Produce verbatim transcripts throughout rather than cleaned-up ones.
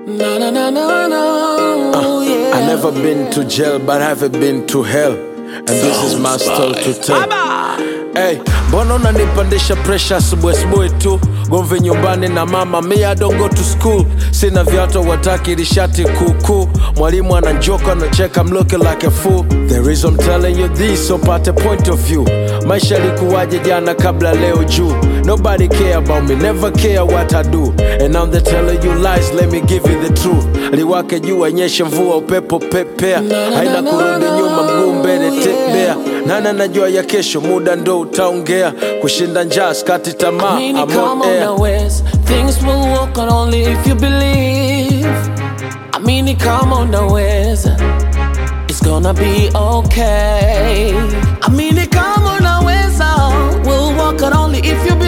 No, no, no, no, no, Uh, yeah. I never been to jail, but I've been to hell. And this is my story to tell. Hey, mbona unanipandisha pressure asubuhi asubuhi tu? Gomvi nyumbani na mama, me I don't go to school. Sina viatu wataki lishati kuku. Mwalimu ananjoka anacheka, I'm looking like a fool. The reason I'm telling you this, so part a point of view. Maisha likuwaje jana kabla leo juu. Nobody care about me, never care what I do. And now they're telling you lies, let me give you the truth. Liwake jua nyeshe mvua upepo pepea. Haina kurudi nyuma mguu mbele tembea. Nana najua ya kesho muda ndo utaongea. Kushinda njaa skati tamaa, I mean, I'm come on on air. now, Wes. Things will work out only if you believe. I mean, come on now, Wes. It's gonna be okay. I mean, come on now, Wes. We'll work out only if you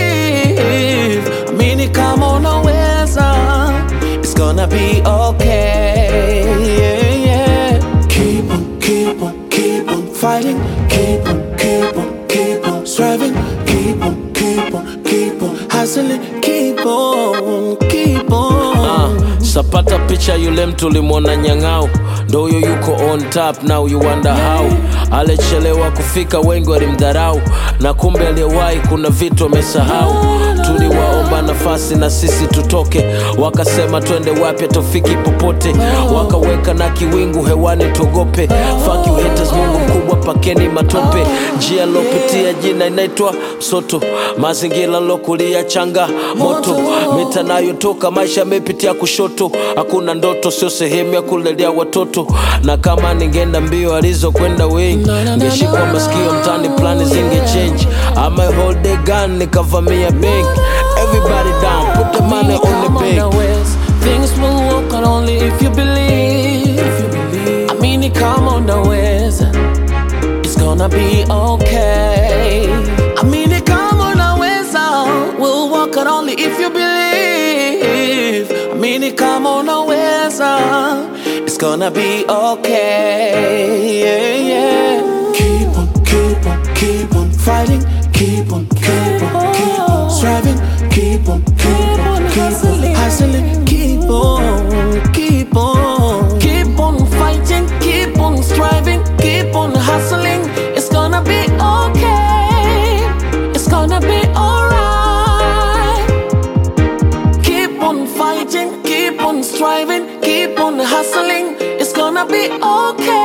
believe. I mean, come on now, Wes. It's gonna be okay. Yeah, yeah. Keep on, keep on, keep on fighting. Keep on, keep on, keep on striving. Keep on, keep on, keep on hustling. Keep on, keep on. Uh, sapata picha yule mtu limwona nyang'au. Ndo huyo yuko on top, now you wonder how. Alichelewa kufika, wengi walimdharau. Na kumbe aliyewahi kuna vitu wamesahau. Tuliwaomba nafasi na sisi tutoke. Wakasema twende wapi tufiki popote. Wakaweka na kiwingu hewani tuogope. Fuck you haters, Mungu mkubwa pakeni matope. Njia lopitia jina inaitwa Soto. Mazingira lokulia changa moto. Mita nayo toka maisha mepitia kushoto. Hakuna ndoto sio sehemu ya kulelea watoto. Na kama ningeenda mbio alizo kwenda wengi, ngeshikwa masikio mtani plani zinge change. I might hold the gun nikavamia bank. Everybody down, put the money on the bank. Things will work out only if you believe. I mean, come on now, Wes. It's gonna be okay. I mean, come on now, Wes. We'll work out only if you believe. I mean, come on now, Wes. It's gonna be okay. Yeah, yeah. Keep on, keep on, keep on fighting. Keep on, keep on, keep on striving. Keep on, keep on, keep on hustling. Keep on, keep on, keep on fighting. Keep on striving. Keep on hustling. It's gonna be okay. It's gonna be alright. Keep on fighting. Keep on striving. Keep on hustling. It's gonna be okay.